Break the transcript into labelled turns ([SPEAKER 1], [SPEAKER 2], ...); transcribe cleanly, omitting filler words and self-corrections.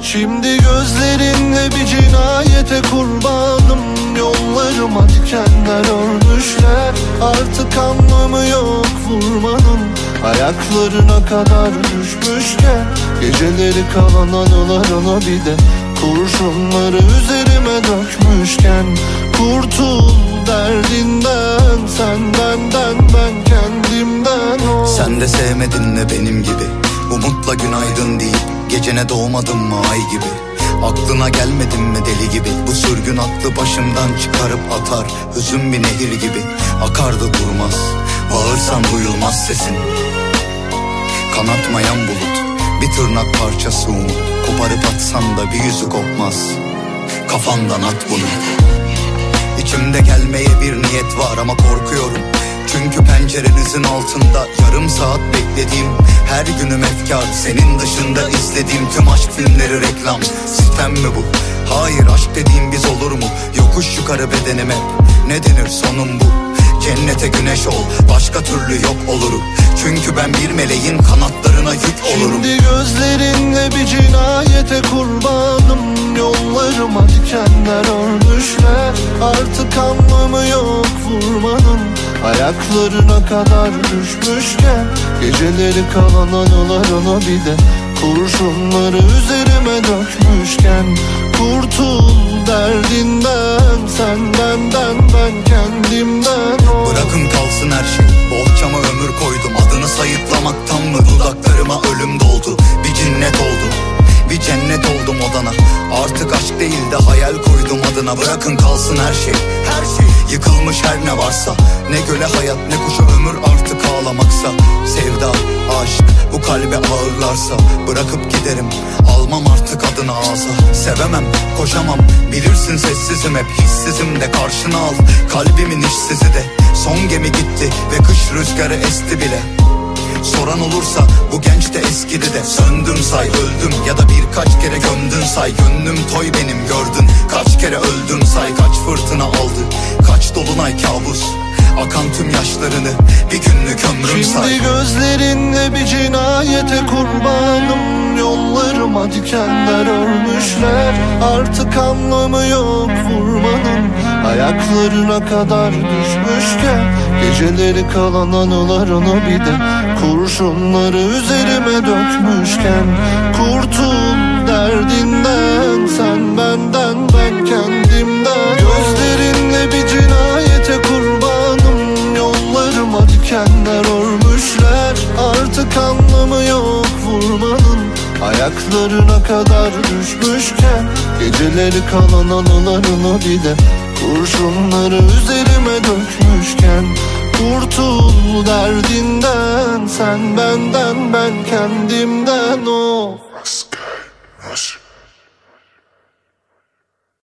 [SPEAKER 1] Şimdi gözlerinle bir cinayete kurbanım. Yollarıma dikenler örmüşler. Artık anlamı yok vurmanın. Ayaklarına kadar düşmüşken geceleri kalan anılarına bir de kurşunları üzerime dökmüşken kurtul derdinden, sen benden, ben kendimden.
[SPEAKER 2] Sen de sevmedin mi benim gibi umutla günaydın deyip gecene doğmadın mı ay gibi? Aklına gelmedin mi deli gibi bu sürgün aklı başımdan çıkarıp atar. Hüzün bir nehir gibi akar da durmaz, bağırsan duyulmaz sesin. Kanatmayan bulut, bir tırnak parçası umut. Koparıp atsan da bir yüzü kopmaz, kafandan at bunu. İçimde gelmeye bir niyet var ama korkuyorum. Çünkü pencerenizin altında yarım saat beklediğim her günüm efkar. Senin dışında izlediğim tüm aşk filmleri reklam. Sistem mi bu? Hayır, aşk dediğim biz olur mu? Yokuş yukarı bedenim hep, ne denir sonum bu? Cennete güneş ol, başka türlü yok olurum. Çünkü ben bir meleğin kanatlarına yük olurum.
[SPEAKER 1] Şimdi gözlerinle bir cinayete kurbanım. Yollarıma dikenler örmüşler. Artık anlamı yok vurmanın. Ayaklarına kadar düşmüşken geceleri kalan anılarına bir de kurşunları üzerime dökmüşken kurtul derdinden, sen benden, ben kendimden.
[SPEAKER 2] Bırakın kalsın her şey, bohçama ömür koydum. Adını sayıklamaktan mı dudaklarıma ölüm doldu? Bir cinnet oldum, bir cennet oldum odana. Artık aşk değil de hayal koydum adına. Bırakın kalsın her şey, her şey. Yıkılmış her ne varsa, ne göle hayat ne kuşa ömür artık ağlamaksa. Sevda, aşk bu kalbe ağırlarsa bırakıp giderim, almam artık adını ağza. Sevemem, koşamam, bilirsin sessizim hep, hissizim de karşına al. Kalbimin işsizi de son gemi gitti ve kış rüzgarı esti bile. Soran olursa bu genç de eskidi de söndüm say, öldüm ya da birkaç kere gömdün say. Gönlüm toy benim gördün, kaç kere öldüm say. Kaç fırtına aldı, kaç dolunay kabus, akan tüm yaşlarını bir günlük ömrüm say.
[SPEAKER 1] Şimdi gözlerinle bir cinayete kurbanım. Yollarıma dikenler örmüşler. Artık anlamı yok vurmanın. Ayaklarına kadar düşmüşken geceleri kalan anılarına bir de kurşunları üzerime dökmüşken kurtul derdinden, sen benden, ben kendimden. Gözlerinle bir cinayete kurbanım. Yollarıma dikenler örmüşler. Artık anlamı yok vurmanın. Ayaklarına kadar düşmüşken geceleri kalan anılarına bir de kurşunları üzerime dökmüşken kurtul derdinden, sen benden, ben kendimden.